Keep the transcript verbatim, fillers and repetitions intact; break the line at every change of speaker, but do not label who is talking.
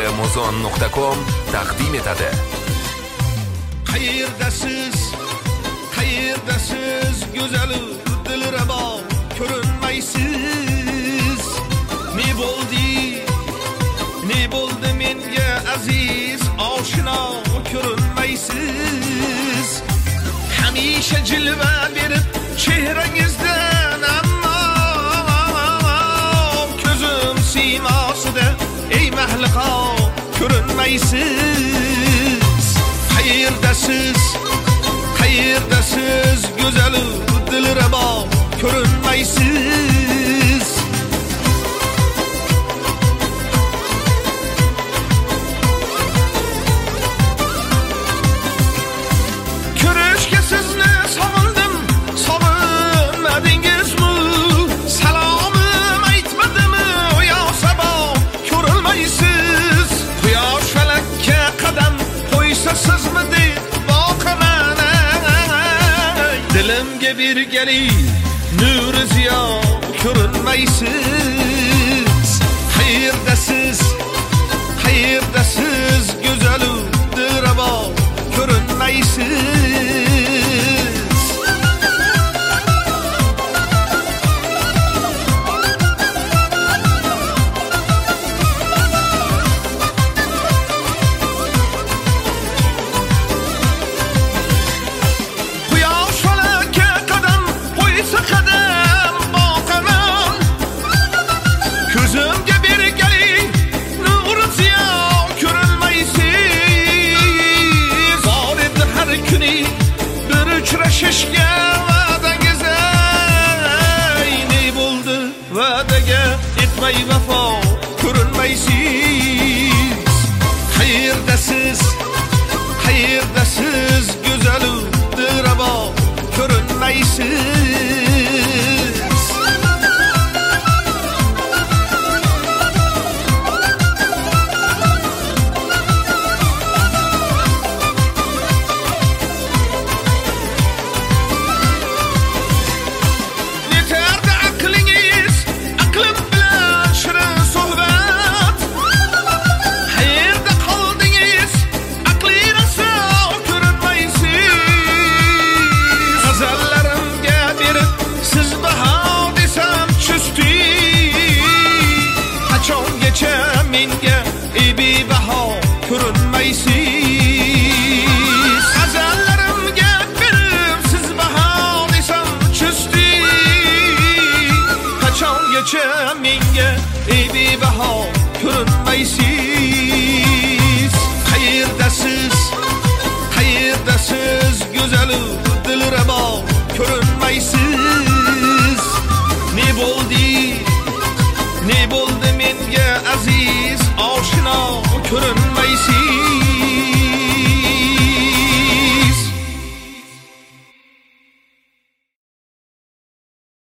muzon nuqta com taqdim etadi.
Qayerdasiz, qayerdasiz go'zal dilrabo ko'rinmaysiz. Ne bo'ldi, ne bo'ldi menga aziz oshno ko'rinmaysiz. Hamisha jilva berib chehrangizdan ammo ko'zim siymosida ey mahliqo ko'rinmaysiz. Qayerdasiz, qayerdasiz go'zal dilrabo ko'rinmaysiz. Ko'rishga sizni sog'indim, sog'inmadingizmi? Salomim aytmadimmi? Yo sabo ko'rinmaysiz. Quyosh falakka qadam qo'ysa sizmi deb boqaman. Dilimga bergali nur ziyo ko'rinmaysiz. Qayerdasiz, qayerdasiz go'zal dilrabo ko'rinmaysiz. Quyosh falakka qadam qo'ysa qadam boqaman. Ko'zimga bergali nur ziyo ko'rinmaysiz. Bor edi har kuni bir uchrashishga va'dangiz. Ne bo'ldi va'daga etmay vafo ko'rinmaysiz. Qayerdasiz, qayerdasiz go'zal dilrabo ko'rinmaysiz. Yeterdi aqlingiz, aqlim bilan shirin suhbat. Qayerda qoldingiz, aqli raso ko'rinmaysiz. G'azallarimga berib siz baho desam chusti. Qachongacha menga ebi baho ko'rinmaysiz. G'azallarimga berib siz baho desam chusti. Qachongacha menga ebi baho ko'rinmaysiz. Qayerdasiz, qayerdasiz go'zal dilrabo ko'rinmaysiz. Ne bo'ldi, ne bo'ldi menga